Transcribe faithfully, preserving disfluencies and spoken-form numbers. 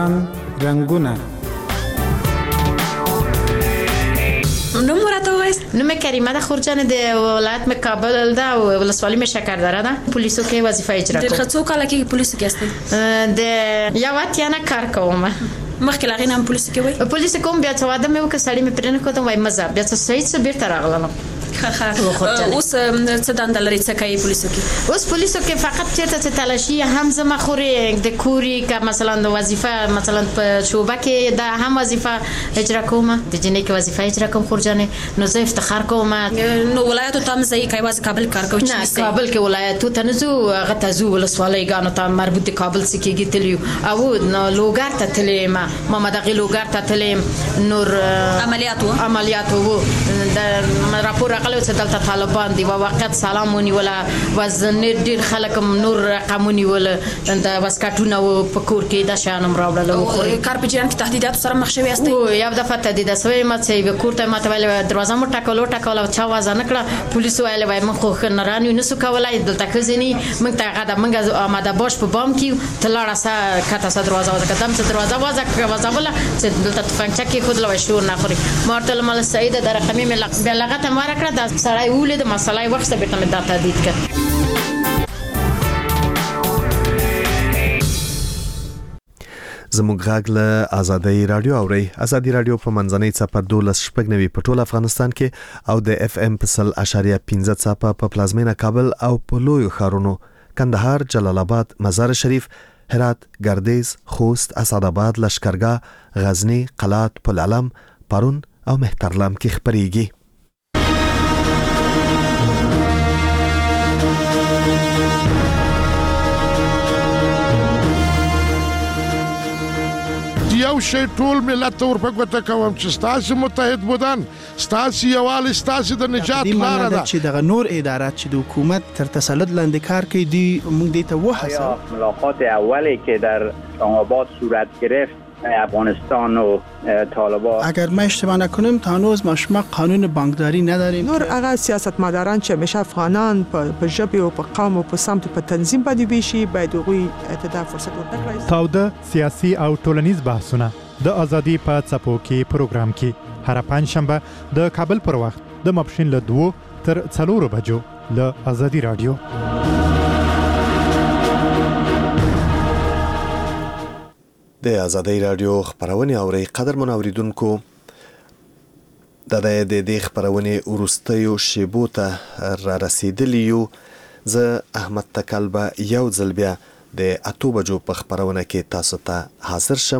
رنگونه نوم ورته وایست؟ نوم کریمه ده خورجان د ولایت م کابل ده او ولسوالی م شکردره ده. پولیسو کې وظیفه اجرا کوم. د څو کال کې پولیسو کې استئ؟ د یو اتیا نه کار کوم. مخکې لاغې نام پولیسو کې وای؟ پولیسو کوم بیا څه واده مې وکړ سړی مې پرې نه کوم وای مزه بیا څه صحیح څه بیرته راغلم. اوس څه دنده لري څه کوي پولیسو کې؟ اوس پولیسو کې فقط چیرته چې تلاشي هم زما خوري د کوري که مثلا د وظیفه مثلا په شوبه کې دا هم وظیفه اجرا کوم د جنې کې وظیفه اجرا کوم خورجانه نو زه افتخار کوم. نو ولایت ته هم ځای کوي واسه کابل کار کوي؟ نه کابل کې ولایت ته نه زو غته زو ولسوالۍ غانو ته مربوط کابل سکیږي تلیو او نو لوګار ته تلیم محمد اغي لوګار ته تلیم نور عملیات وو عملیات وو د راپور غلو چې دلته طالبان دی واقعیت سلامونی ولا وزن ډیر خلک نور رقمونی ولا د واسکټونه و پکور کې د شانم راوړل او کار په جریان کې تهدیدات سره مخ شوی است. او یو دفعه تهدید سوی ما چې وکړ ته ماته ویل دروازه مو ټکلو ټکلو چا وازه نکړه پولیسو ویل وای من خو نرانی نسو کولای دلته کزنی من ته غدا منګه آماده باش په بام کې تلاړه سا کته سا دروازه وځه کدم چې دروازه وځه وځه ولا چې دلته تفنګچا کې خود لوي شور نه خوري مارتل مال سعید در رقمي ملق بلغت ما را کړ د سړی ولید مسلای وخت به تم د تهدید کړ. زموږ غږ له آزادۍ رادیو اوري. آزادۍ رادیو په منځنۍ چپه دولس شپږ نوي په ټول افغانستان کې او د اف ام په سل اشاریه پنځه چپه په پلازمینه کابل او په لوی ښارونو کندهار، جلال آباد، مزار شریف، هرات، ګردیز، خوست، اسعدآباد، لشکرګاه، غزنی، قلات، پل علم، پرون او مهترلام کې خبريږي. یو شی ټول ملت ته ورپګوته کوم چې ستاسو متحد بودن ستاسو یوال ستاسو د نجات لاره ده چې دغه نور ادارات چې د حکومت تر تسلط لاندې کار کوي دی موږ دې ته وحسه. ملاقات اولی که در اسلام آباد صورت گرفت افغانستان و طالبان اگر ما اشتباه نکنم تا هنوز ما شما قانون بانکداری نداریم. نور هغه سیاستمداران چې همیشه افغانان په ژبه او په قوم او په سمت په تنظیم باندې بيشي باید هغوی ته فرصت ورکړي. تاوده سیاسي او ټولنیز بحثونه د ازادي په څپو کې پروګرام کې هر پنځشنبه د کابل پر وخت د ماپښین له دوه تر څلورو بجو له ازادي رادیو. د آزادۍ رادیو خبرونه اوري. قدر منوریدونکو د دې د خبرونه ورستیو شیبو ته را رسیدلیو. زه احمد تکلبه یو ځل بیا د اتو بجو په خبرونه کې تاسو ته حاضر شم.